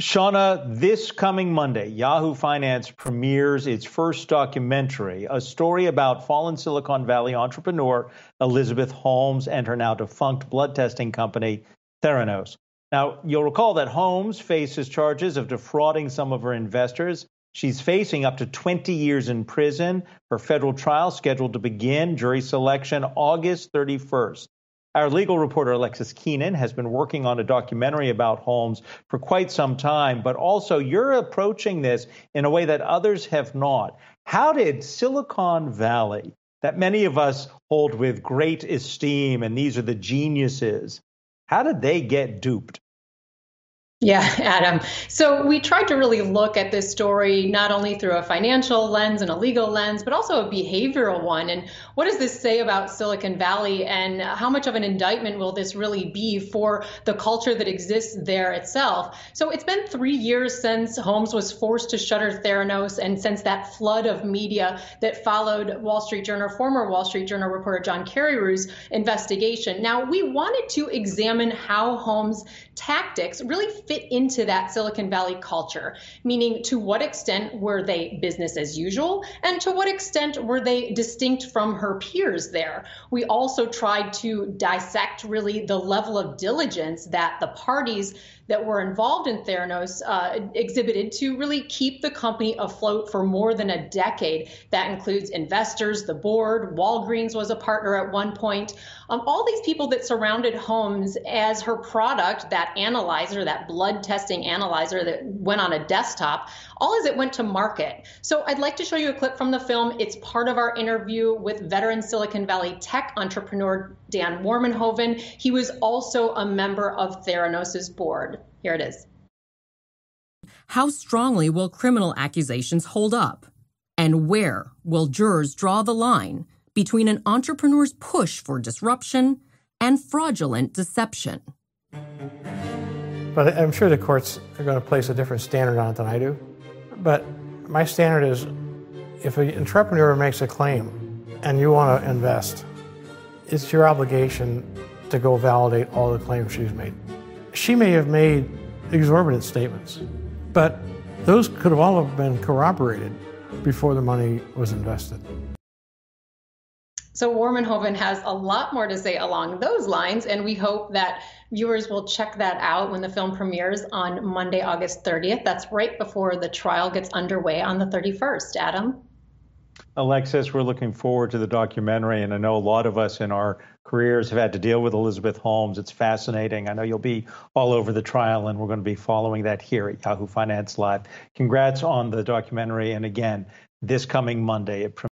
Shauna, this coming Monday, Yahoo Finance premieres its first documentary, a story about fallen Silicon Valley entrepreneur Elizabeth Holmes and her now defunct blood testing company, Theranos. Now, you'll recall that Holmes faces charges of defrauding some of her investors. She's facing up to 20 years in prison. Her federal trial scheduled to begin, jury selection August 31st. Our legal reporter, Alexis Keenan, has been working on a documentary about Holmes for quite some time, but also you're approaching this in a way that others have not. How did Silicon Valley, that many of us hold with great esteem, and these are the geniuses, how did they get duped? Yeah, Adam. So we tried to really look at this story not only through a financial lens and a legal lens, but also a behavioral one. And what does this say about Silicon Valley, and how much of an indictment will this really be for the culture that exists there itself? So it's been 3 years since Holmes was forced to shutter Theranos, and since that flood of media that followed former Wall Street Journal reporter John Carreyrou's investigation. Now, we wanted to examine how Holmes' tactics really fit into that Silicon Valley culture, meaning to what extent were they business as usual, and to what extent were they distinct from her peers there. We also tried to dissect really the level of diligence that the parties that were involved in Theranos exhibited to really keep the company afloat for more than a decade. That includes investors, the board, Walgreens was a partner at one point. All these people that surrounded Holmes as her product, that analyzer, that blood testing analyzer that went on a desktop, all as it went to market. So I'd like to show you a clip from the film. It's part of our interview with veteran Silicon Valley tech entrepreneur Dan Warmenhoven. He was also a member of Theranos' board. Here it is. How strongly will criminal accusations hold up? And where will jurors draw the line between an entrepreneur's push for disruption and fraudulent deception? But I'm sure the courts are going to place a different standard on it than I do. But my standard is, if an entrepreneur makes a claim and you want to invest, it's your obligation to go validate all the claims she's made. She may have made exorbitant statements, but those could have all been corroborated before the money was invested. So Warmenhoven has a lot more to say along those lines, and we hope that viewers will check that out when the film premieres on Monday, August 30th. That's right before the trial gets underway on the 31st. Adam? Alexis, we're looking forward to the documentary, and I know a lot of us in our careers have had to deal with Elizabeth Holmes. It's fascinating. I know you'll be all over the trial, and we're going to be following that here at Yahoo Finance Live. Congrats on the documentary, and again, this coming Monday, it